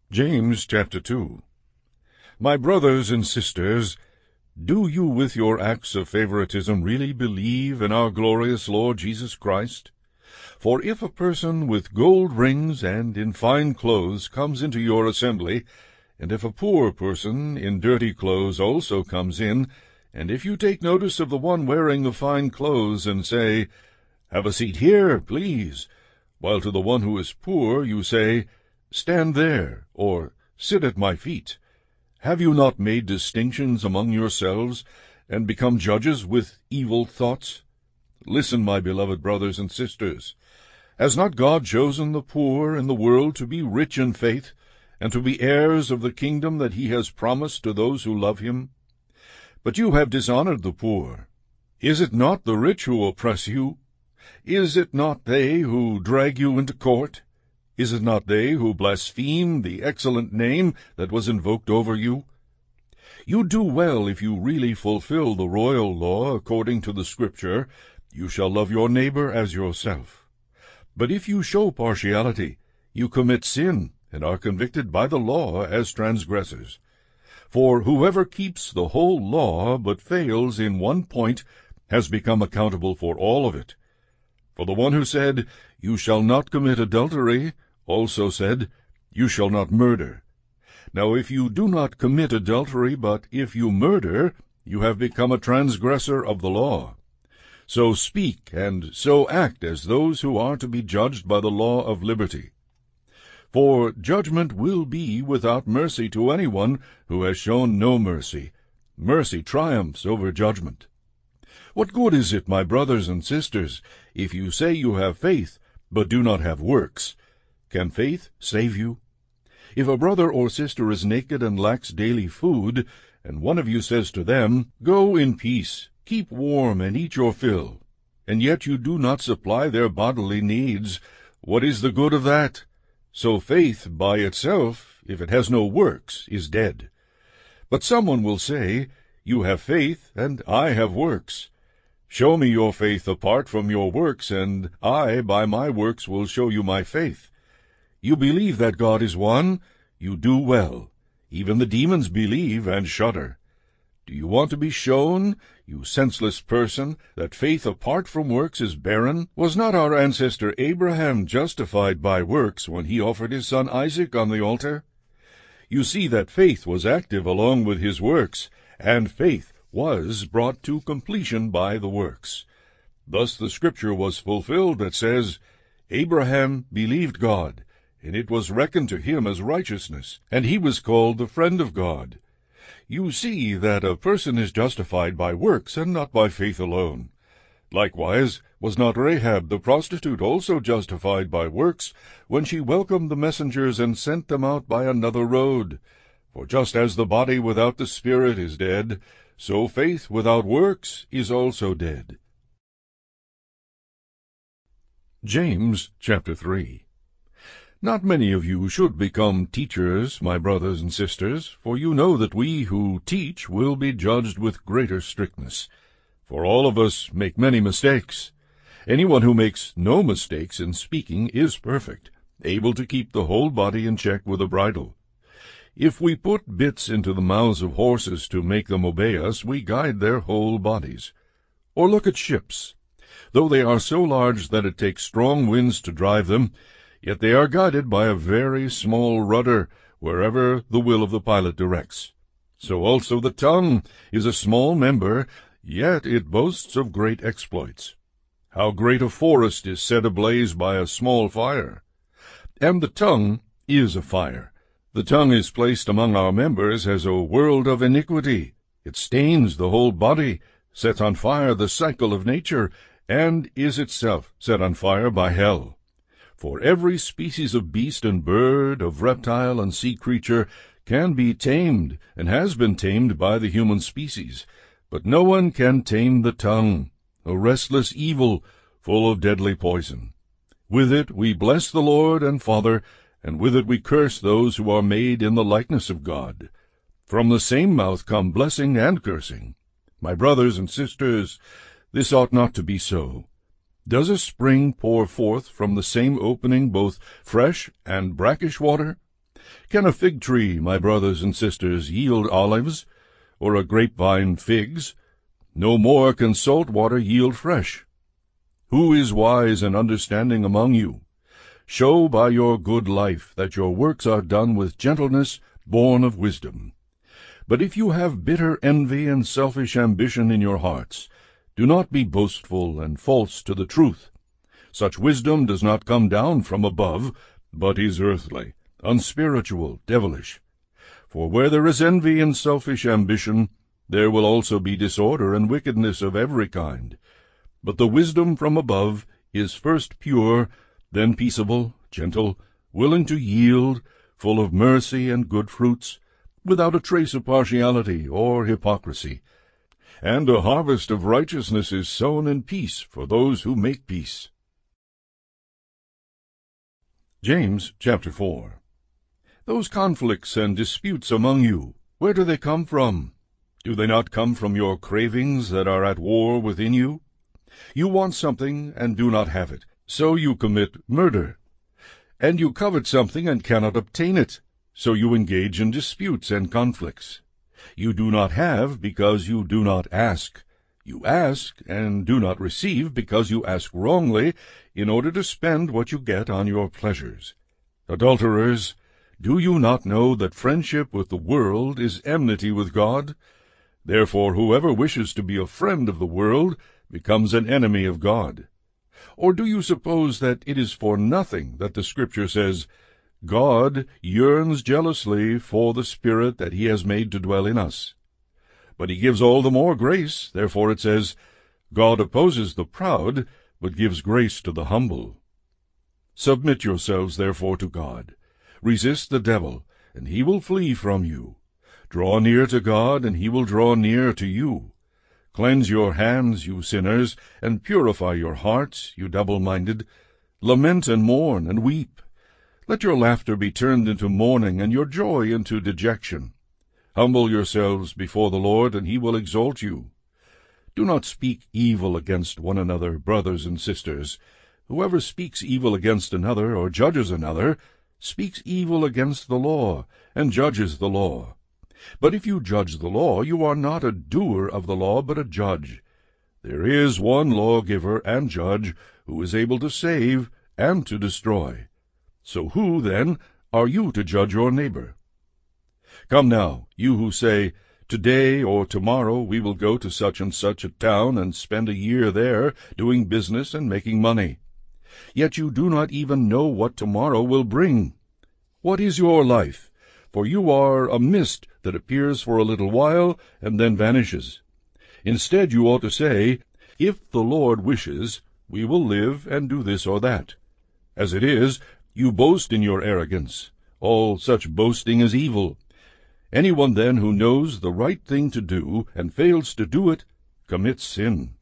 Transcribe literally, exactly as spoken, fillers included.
James chapter two. My brothers and sisters, do you with your acts of favoritism really believe in our glorious Lord Jesus Christ? For if a person with gold rings and in fine clothes comes into your assembly, and if a poor person in dirty clothes also comes in, and if you take notice of the one wearing the fine clothes, and say, Have a seat here, please, while to the one who is poor you say, Stand there, or sit at my feet, have you not made distinctions among yourselves, and become judges with evil thoughts? Listen, my beloved brothers and sisters. Has not God chosen the poor in the world to be rich in faith, and to be heirs of the kingdom that he has promised to those who love him? But you have dishonored the poor. Is it not the rich who oppress you? Is it not they who drag you into court? Is it not they who blaspheme the excellent name that was invoked over you? You do well if you really fulfill the royal law according to the Scripture, You shall love your neighbor as yourself. But if you show partiality, you commit sin, and are convicted by the law as transgressors. For whoever keeps the whole law but fails in one point has become accountable for all of it. For the one who said, You shall not commit adultery, also said, You shall not murder. Now if you do not commit adultery, but if you murder, you have become a transgressor of the law. So speak and so act as those who are to be judged by the law of liberty. For judgment will be without mercy to anyone who has shown no mercy. Mercy triumphs over judgment. What good is it, my brothers and sisters, if you say you have faith, but do not have works? Can faith save you? If a brother or sister is naked and lacks daily food, and one of you says to them, Go in peace, keep warm, and eat your fill, and yet you do not supply their bodily needs, what is the good of that? So faith by itself, if it has no works, is dead. But someone will say, You have faith, and I have works. Show me your faith apart from your works, and I by my works will show you my faith. You believe that God is one? You do well. Even the demons believe and shudder. Do you want to be shown, you senseless person, that faith apart from works is barren? Was not our ancestor Abraham justified by works when he offered his son Isaac on the altar? You see that faith was active along with his works, and faith was brought to completion by the works. Thus the Scripture was fulfilled that says, Abraham believed God, and it was reckoned to him as righteousness, and he was called the friend of God. You see that a person is justified by works, and not by faith alone. Likewise, was not Rahab the prostitute also justified by works, when she welcomed the messengers and sent them out by another road? For just as the body without the spirit is dead, so faith without works is also dead. James chapter three. Not many of you should become teachers, my brothers and sisters, for you know that we who teach will be judged with greater strictness. For all of us make many mistakes. Anyone who makes no mistakes in speaking is perfect, able to keep the whole body in check with a bridle. If we put bits into the mouths of horses to make them obey us, we guide their whole bodies. Or look at ships. Though they are so large that it takes strong winds to drive them, yet they are guided by a very small rudder, wherever the will of the pilot directs. So also the tongue is a small member, yet it boasts of great exploits. How great a forest is set ablaze by a small fire! And the tongue is a fire. The tongue is placed among our members as a world of iniquity. It stains the whole body, sets on fire the cycle of nature, and is itself set on fire by hell. For every species of beast and bird, of reptile and sea creature, can be tamed, and has been tamed by the human species. But no one can tame the tongue, a restless evil, full of deadly poison. With it we bless the Lord and Father, and with it we curse those who are made in the likeness of God. From the same mouth come blessing and cursing. My brothers and sisters, this ought not to be so. Does a spring pour forth from the same opening both fresh and brackish water? Can a fig tree, my brothers and sisters, yield olives, or a grapevine figs? No more can salt water yield fresh. Who is wise and understanding among you? Show by your good life that your works are done with gentleness, born of wisdom. But if you have bitter envy and selfish ambition in your hearts, do not be boastful and false to the truth. Such wisdom does not come down from above, but is earthly, unspiritual, devilish. For where there is envy and selfish ambition, there will also be disorder and wickedness of every kind. But the wisdom from above is first pure, then peaceable, gentle, willing to yield, full of mercy and good fruits, without a trace of partiality or hypocrisy. And a harvest of righteousness is sown in peace for those who make peace. James chapter four. Those conflicts and disputes among you, where do they come from? Do they not come from your cravings that are at war within you? You want something and do not have it, so you commit murder. And you covet something and cannot obtain it, so you engage in disputes and conflicts. You do not have because you do not ask. You ask and do not receive because you ask wrongly, in order to spend what you get on your pleasures. Adulterers, do you not know that friendship with the world is enmity with God? Therefore whoever wishes to be a friend of the world becomes an enemy of God. Or do you suppose that it is for nothing that the Scripture says, God yearns jealously for the Spirit that he has made to dwell in us? But he gives all the more grace. Therefore it says, God opposes the proud, but gives grace to the humble. Submit yourselves therefore to God. Resist the devil, and he will flee from you. Draw near to God, and he will draw near to you. Cleanse your hands, you sinners, and purify your hearts, you double-minded. Lament and mourn and weep. Let your laughter be turned into mourning, and your joy into dejection. Humble yourselves before the Lord, and he will exalt you. Do not speak evil against one another, brothers and sisters. Whoever speaks evil against another, or judges another, speaks evil against the law, and judges the law. But if you judge the law, you are not a doer of the law, but a judge. There is one lawgiver and judge, who is able to save and to destroy. So who, then, are you to judge your neighbor? Come now, you who say, Today or tomorrow we will go to such and such a town and spend a year there, doing business and making money. Yet you do not even know what tomorrow will bring. What is your life? For you are a mist that appears for a little while and then vanishes. Instead you ought to say, If the Lord wishes, we will live and do this or that. As it is, you boast in your arrogance. All such boasting is evil. Anyone then who knows the right thing to do and fails to do it commits sin.